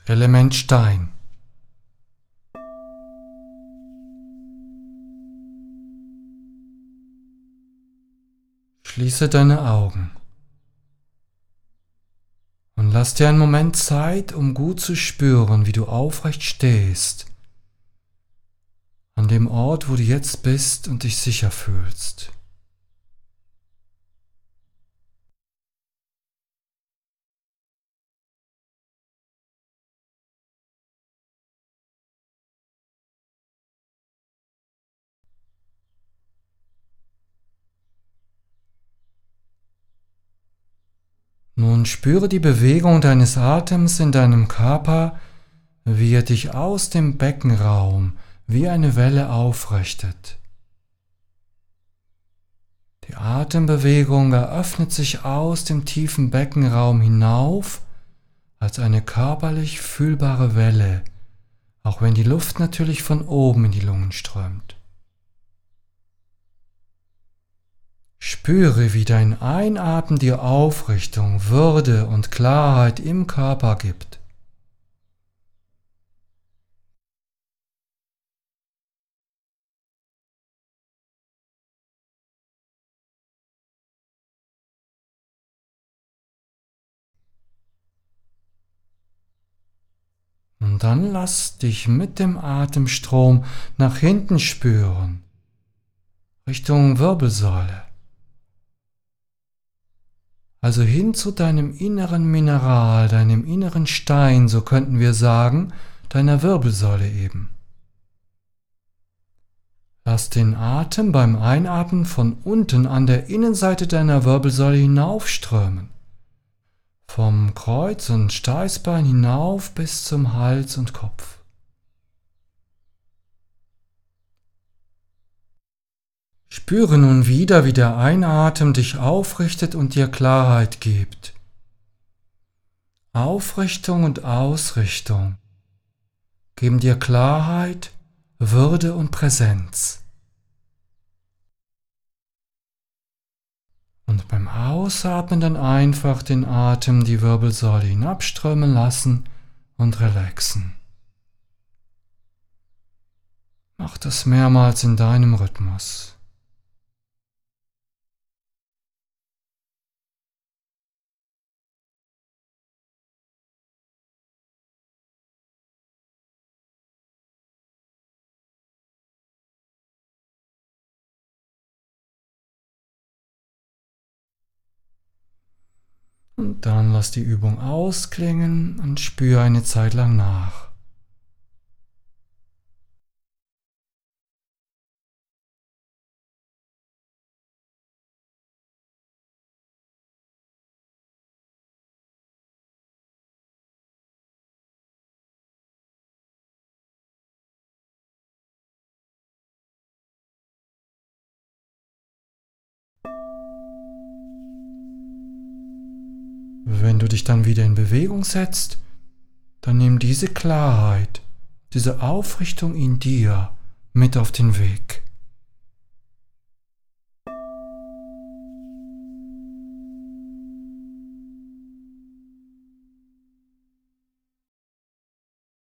Element Stein. Schließe deine Augen und lass dir einen Moment Zeit, um gut zu spüren, wie du aufrecht stehst, an dem Ort, wo du jetzt bist und dich sicher fühlst. Nun spüre die Bewegung deines Atems in deinem Körper, wie er dich aus dem Beckenraum wie eine Welle aufrichtet. Die Atembewegung eröffnet sich aus dem tiefen Beckenraum hinauf als eine körperlich fühlbare Welle, auch wenn die Luft natürlich von oben in die Lungen strömt. Spüre, wie dein Einatmen dir Aufrichtung, Würde und Klarheit im Körper gibt. Und dann lass dich mit dem Atemstrom nach hinten spüren, Richtung Wirbelsäule. Also hin zu deinem inneren Mineral, deinem inneren Stein, so könnten wir sagen, deiner Wirbelsäule eben. Lass den Atem beim Einatmen von unten an der Innenseite deiner Wirbelsäule hinaufströmen. Vom Kreuz- und Steißbein hinauf bis zum Hals und Kopf. Spüre nun wieder, wie der Einatmen dich aufrichtet und dir Klarheit gibt. Aufrichtung und Ausrichtung geben dir Klarheit, Würde und Präsenz. Und beim Ausatmen dann einfach den Atem die Wirbelsäule hinabströmen lassen und relaxen. Mach das mehrmals in deinem Rhythmus. Und dann lass die Übung ausklingen und spüre eine Zeit lang nach. Wenn du dich dann wieder in Bewegung setzt, dann nimm diese Klarheit, diese Aufrichtung in dir mit auf den Weg.